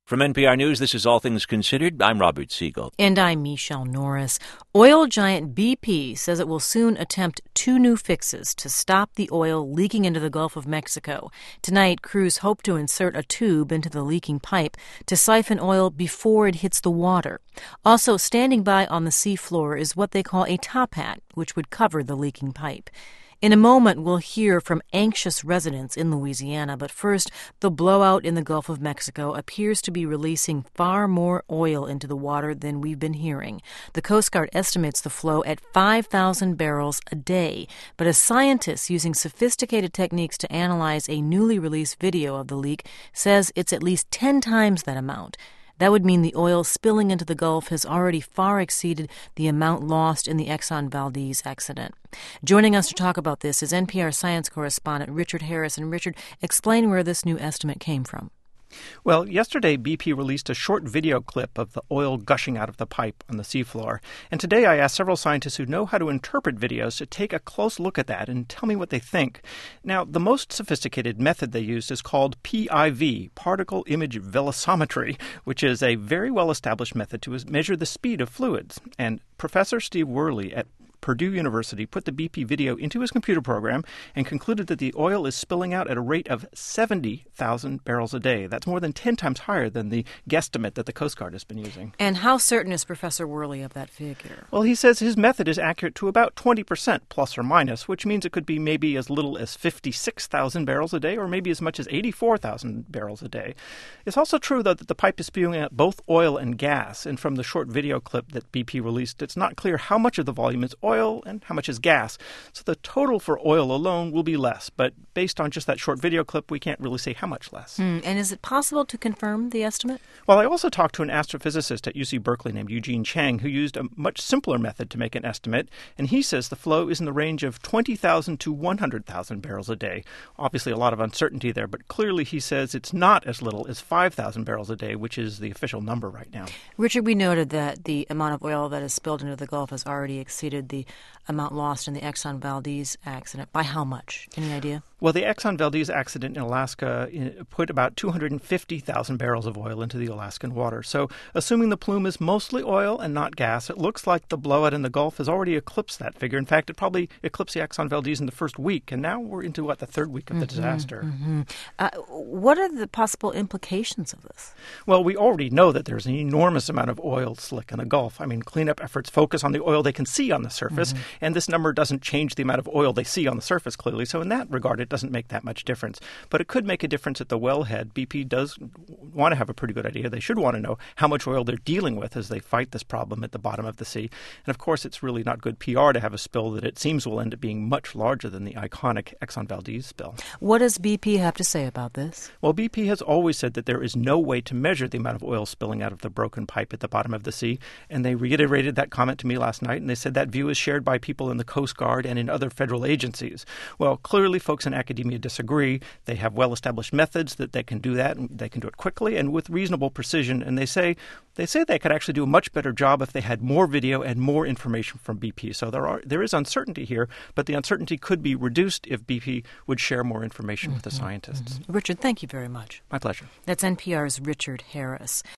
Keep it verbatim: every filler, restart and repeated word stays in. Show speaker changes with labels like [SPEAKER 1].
[SPEAKER 1] From N P R News, this is All Things Considered. I'm Robert Siegel.
[SPEAKER 2] And I'm Michelle Norris. Oil giant B P says it will soon attempt two new fixes to stop the oil leaking into the Gulf of Mexico. Tonight, crews hope to insert a tube into the leaking pipe to siphon oil before it hits the water. Also, standing by on the seafloor is what they call a top hat, which would cover the leaking pipe. In a moment, we'll hear from anxious residents in Louisiana, but first, the blowout in the Gulf of Mexico appears to be releasing far more oil into the water than we've been hearing. The Coast Guard estimates the flow at five thousand barrels a day, but a scientist using sophisticated techniques to analyze a newly released video of the leak says it's at least ten times that amount. That would mean the oil spilling into the Gulf has already far exceeded the amount lost in the Exxon Valdez accident. Joining us to talk about this is N P R science correspondent Richard Harris. And Richard, explain where this new estimate came from.
[SPEAKER 3] Well, yesterday B P released a short video clip of the oil gushing out of the pipe on the seafloor. And today I asked several scientists who know how to interpret videos to take a close look at that and tell me what they think. Now, the most sophisticated method they used is called P I V, particle image velocimetry, which is a very well-established method to measure the speed of fluids. And Professor Steve Worley at Purdue University put the B P video into his computer program and concluded that the oil is spilling out at a rate of seventy thousand barrels a day. That's more than ten times higher than the guesstimate that the Coast Guard has been using.
[SPEAKER 2] And how certain is Professor Worley of that figure?
[SPEAKER 3] Well, he says his method is accurate to about twenty percent plus or minus, which means it could be maybe as little as fifty-six thousand barrels a day or maybe as much as eighty-four thousand barrels a day. It's also true, though, that the pipe is spewing out both oil and gas. And from the short video clip that B P released, it's not clear how much of the volume is oil oil and how much is gas. So the total for oil alone will be less. But based on just that short video clip, we can't really say how much less.
[SPEAKER 2] Mm, and is it possible to confirm the estimate?
[SPEAKER 3] Well, I also talked to an astrophysicist at U C Berkeley named Eugene Chang who used a much simpler method to make an estimate. And he says the flow is in the range of twenty thousand to one hundred thousand barrels a day. Obviously, a lot of uncertainty there. But clearly, he says it's not as little as five thousand barrels a day, which is the official number right now.
[SPEAKER 2] Richard, we noted that the amount of oil that is spilled into the Gulf has already exceeded the amount lost in the Exxon Valdez accident. By how much? Any idea?
[SPEAKER 3] Well, the Exxon Valdez accident in Alaska put about two hundred fifty thousand barrels of oil into the Alaskan water. So assuming the plume is mostly oil and not gas, it looks like the blowout in the Gulf has already eclipsed that figure. In fact, it probably eclipsed the Exxon Valdez in the first week. And now we're into, what, the third week of the mm-hmm, disaster.
[SPEAKER 2] Mm-hmm. Uh, what are the possible implications of this?
[SPEAKER 3] Well, we already know that there's an enormous amount of oil slick in the Gulf. I mean, cleanup efforts focus on the oil they can see on the surface. Mm-hmm. And this number doesn't change the amount of oil they see on the surface, clearly. So in that regard, it doesn't make that much difference. But it could make a difference at the wellhead. B P does want to have a pretty good idea. They should want to know how much oil they're dealing with as they fight this problem at the bottom of the sea. And of course, it's really not good P R to have a spill that it seems will end up being much larger than the iconic Exxon Valdez spill.
[SPEAKER 2] What does B P have to say about this?
[SPEAKER 3] Well, B P has always said that there is no way to measure the amount of oil spilling out of the broken pipe at the bottom of the sea. And they reiterated that comment to me last night, and they said that view is shared by people in the Coast Guard and in other federal agencies. Well, clearly folks in academia disagree. They have well-established methods that they can do that, and they can do it quickly and with reasonable precision. And they say they say they could actually do a much better job if they had more video and more information from B P. So there are there is uncertainty here, but the uncertainty could be reduced if B P would share more information mm-hmm, with the scientists.
[SPEAKER 2] Mm-hmm. Richard, thank you very much.
[SPEAKER 3] My pleasure.
[SPEAKER 2] That's N P R's Richard Harris.